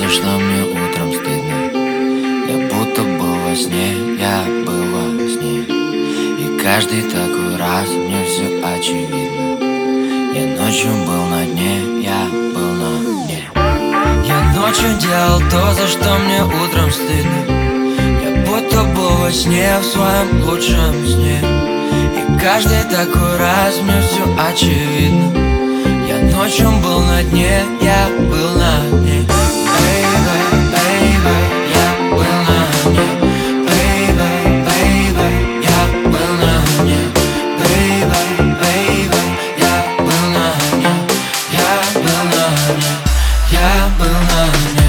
за что мне утром стыдно. Я будто был во сне, я был во сне. И каждый такой раз мне все очевидно. Я ночью был на дне, я был на дне. Я ночью делал то, за что мне утром стыдно. Я будто был во сне, в своем лучшем сне. И каждый такой раз мне все очевидно. Я ночью был на дне, я был на дне. Baby, baby, я был на дне. Baby, baby, я был на дне. Baby, baby, я был на дне. Я был на дне. Я был на дне.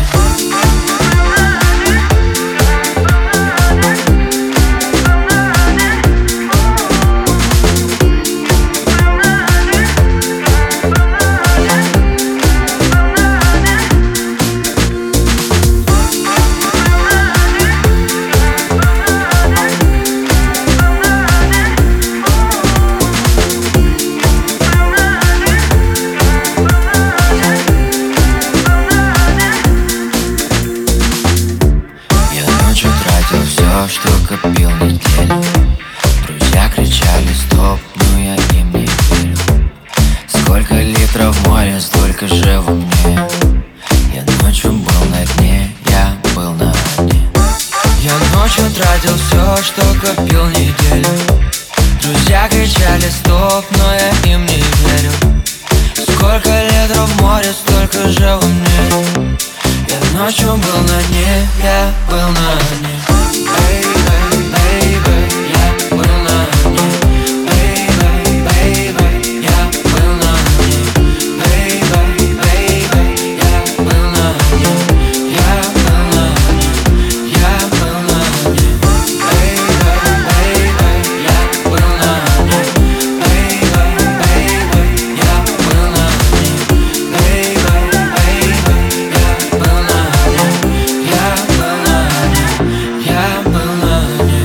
Все, что копил неделю. Друзья кричали стоп, но я им не верю. Сколько литров в море, столько же во мне. Я ночью был на дне, я был на дне. Я ночью тратил все, что копил неделю. Друзья кричали стоп, но я им не верю. Сколько литров в море, столько же во мне. Я ночью был на дне, я был на дне. Baby, baby, я был на дне. Baby, baby, я был на дне. Baby, baby, я был на дне. Я был на дне. Я был на дне. Baby, baby, я был на дне. Baby, baby, я был на дне. Baby, baby, я был на дне. Я был на дне. Я был на дне.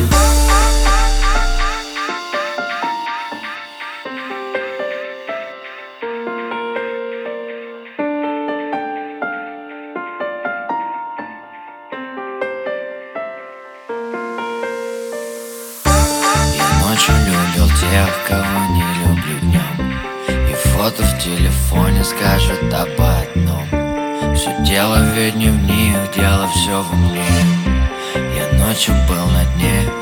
Я ночью любил тех, кого не люблю днем. И фото в телефоне скажут об одном. Все дело ведь не в них, дело все во мне. Я ночью был на дне,